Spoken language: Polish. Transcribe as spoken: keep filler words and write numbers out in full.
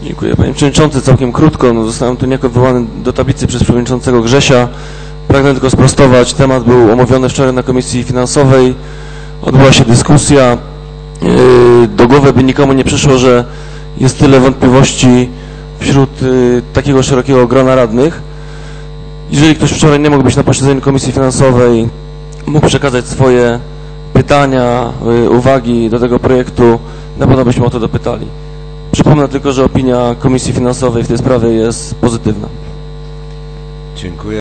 Dziękuję, panie przewodniczący. Całkiem krótko, no, zostałem tu niejako wywołany do tablicy przez przewodniczącego Grzesia. Pragnę tylko sprostować, temat był omówiony wczoraj na Komisji Finansowej, odbyła się dyskusja. Yy, do głowy by nikomu nie przyszło, że jest tyle wątpliwości wśród yy, takiego szerokiego grona radnych. Jeżeli ktoś wczoraj nie mógł być na posiedzeniu Komisji Finansowej, mógł przekazać swoje pytania, yy, uwagi do tego projektu, na pewno byśmy o to dopytali. Przypomnę tylko, że opinia Komisji Finansowej w tej sprawie jest pozytywna. Dziękuję.